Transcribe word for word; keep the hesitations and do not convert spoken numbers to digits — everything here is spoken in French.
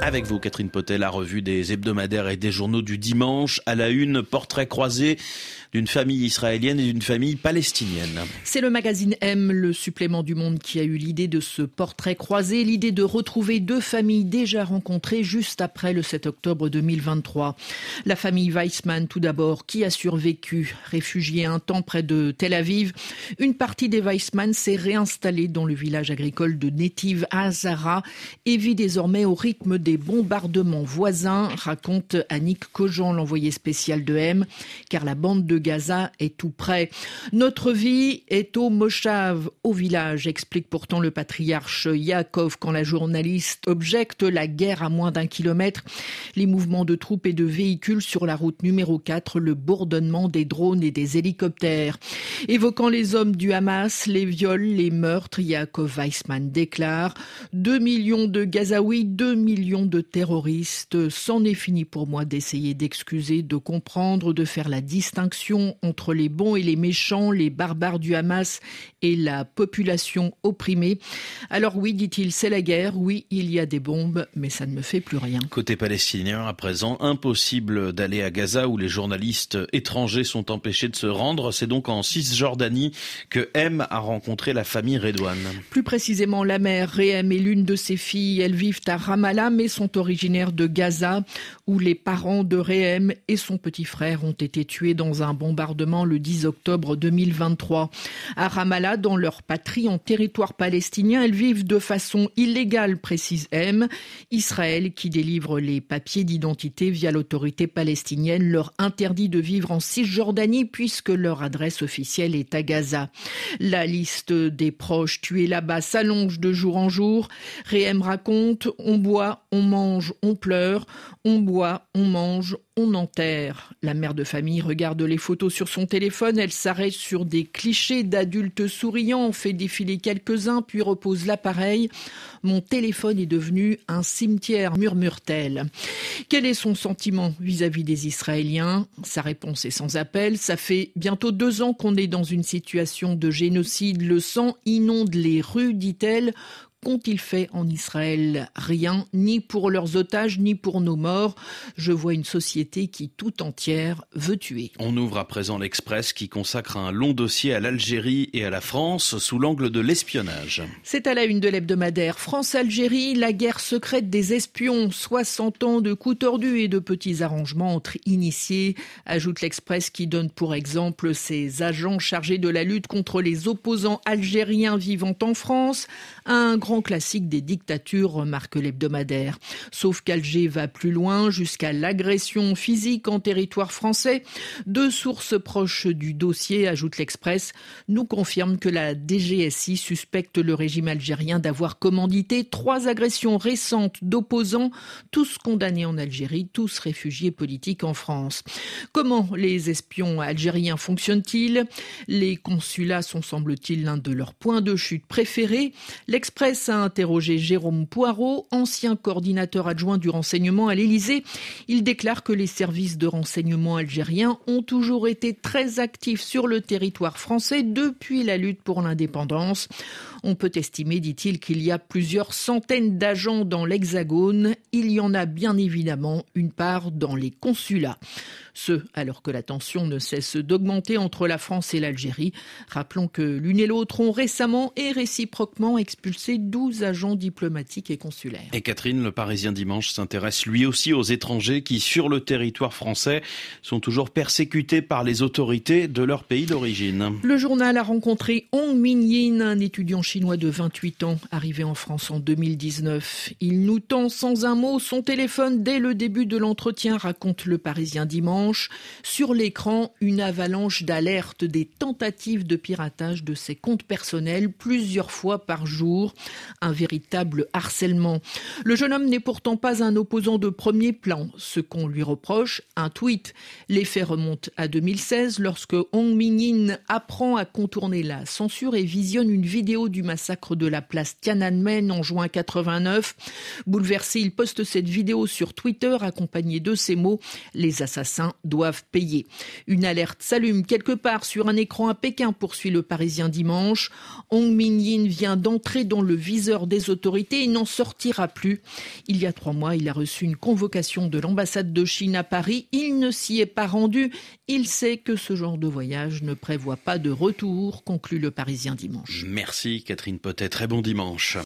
Avec vous, Catherine Potet, la revue des hebdomadaires et des journaux du dimanche. À la une, portrait croisé d'une famille israélienne et d'une famille palestinienne. C'est le magazine M, le supplément du Monde, qui a eu l'idée de ce portrait croisé, l'idée de retrouver deux familles déjà rencontrées juste après le sept octobre deux mille vingt-trois. La famille Weissman, tout d'abord, qui a survécu, réfugiée un temps près de Tel Aviv. Une partie des Weissman s'est réinstallée dans le village agricole de Netiv Hazara et vit désormais au rythme des bombardements voisins, raconte Annick Cogent, l'envoyé spécial de M, car la bande de Gaza est tout près. Notre vie est au Moshav, au village, explique pourtant le patriarche Yaakov quand la journaliste objecte la guerre à moins d'un kilomètre, les mouvements de troupes et de véhicules sur la route numéro quatre, le bourdonnement des drones et des hélicoptères. Évoquant les hommes du Hamas, les viols, les meurtres, Yaakov Weissman déclare « deux millions de Gazaouis, deux millions de terroristes. C'en est fini pour moi d'essayer d'excuser, de comprendre, de faire la distinction entre les bons et les méchants, les barbares du Hamas et la population opprimée. Alors oui, dit-il, c'est la guerre, oui, il y a des bombes, mais ça ne me fait plus rien. » Côté palestinien, à présent, impossible d'aller à Gaza où les journalistes étrangers sont empêchés de se rendre. C'est donc en Cisjordanie que M a rencontré la famille Redouane. Plus précisément, la mère Réhem et l'une de ses filles, elles vivent à Ramallah, mais sont originaires de Gaza, où les parents de Réhem et son petit frère ont été tués dans un bombardement le dix octobre deux mille vingt-trois. À Ramallah, dans leur patrie en territoire palestinien, elles vivent de façon illégale, précise M. Israël, qui délivre les papiers d'identité via l'autorité palestinienne, leur interdit de vivre en Cisjordanie puisque leur adresse officielle est à Gaza. La liste des proches tués là-bas s'allonge de jour en jour. Réhem raconte « On boit, on mange, on pleure, on boit, on mange, on enterre ». La mère de famille regarde les photos sur son téléphone, elle s'arrête sur des clichés d'adultes souriants, en fait défiler quelques-uns, puis repose l'appareil. « Mon téléphone est devenu un cimetière », murmure-t-elle. Quel est son sentiment vis-à-vis des Israéliens ? Sa réponse est sans appel. Ça fait bientôt deux ans qu'on est dans une situation de génocide. Le sang inonde les rues, dit-elle. Qu'ont-ils fait en Israël ? Rien, ni pour leurs otages, ni pour nos morts. Je vois une société qui, tout entière, veut tuer. On ouvre à présent l'Express qui consacre un long dossier à l'Algérie et à la France sous l'angle de l'espionnage. C'est à la une de l'hebdomadaire France-Algérie, la guerre secrète des espions. soixante ans de coups tordus et de petits arrangements entre initiés, ajoute l'Express qui donne pour exemple ces agents chargés de la lutte contre les opposants algériens vivant en France. Un grand classique des dictatures, remarque l'hebdomadaire. Sauf qu'Alger va plus loin, jusqu'à l'agression physique en territoire français. Deux sources proches du dossier, ajoute l'Express, nous confirment que la D G S I suspecte le régime algérien d'avoir commandité trois agressions récentes d'opposants, tous condamnés en Algérie, tous réfugiés politiques en France. Comment les espions algériens fonctionnent-ils ? Les consulats sont, semble-t-il, l'un de leurs points de chute préférés. L'Express a interrogé Jérôme Poirot, ancien coordinateur adjoint du renseignement à l'Élysée. Il déclare que les services de renseignement algériens ont toujours été très actifs sur le territoire français depuis la lutte pour l'indépendance. On peut estimer, dit-il, qu'il y a plusieurs centaines d'agents dans l'Hexagone. Il y en a bien évidemment une part dans les consulats. Ce, alors que la tension ne cesse d'augmenter entre la France et l'Algérie. Rappelons que l'une et l'autre ont récemment et réciproquement expulsé douze agents diplomatiques et consulaires. Et Catherine, le Parisien dimanche s'intéresse lui aussi aux étrangers qui, sur le territoire français, sont toujours persécutés par les autorités de leur pays d'origine. Le journal a rencontré Hong Min-yin, un étudiant chinois de vingt-huit ans, arrivé en France en deux mille dix-neuf. Il nous tend sans un mot son téléphone dès le début de l'entretien, raconte le Parisien dimanche. Sur l'écran, une avalanche d'alertes des tentatives de piratage de ses comptes personnels plusieurs fois par jour. Un véritable harcèlement. Le jeune homme n'est pourtant pas un opposant de premier plan. Ce qu'on lui reproche, un tweet. Les faits remontent à deux mille seize lorsque Hong Min-yin apprend à contourner la censure et visionne une vidéo du massacre de la place Tiananmen en juin quatre-vingt-neuf. Bouleversé, il poste cette vidéo sur Twitter accompagnée de ces mots « Les assassins doivent payer. Une alerte s'allume quelque part sur un écran à Pékin, poursuit le Parisien dimanche. Hong Min-yin vient d'entrer dans le viseur des autorités et n'en sortira plus. Il y a trois mois, il a reçu une convocation de l'ambassade de Chine à Paris. Il ne s'y est pas rendu. Il sait que ce genre de voyage ne prévoit pas de retour, conclut le Parisien dimanche. Merci Catherine Potet, très bon dimanche.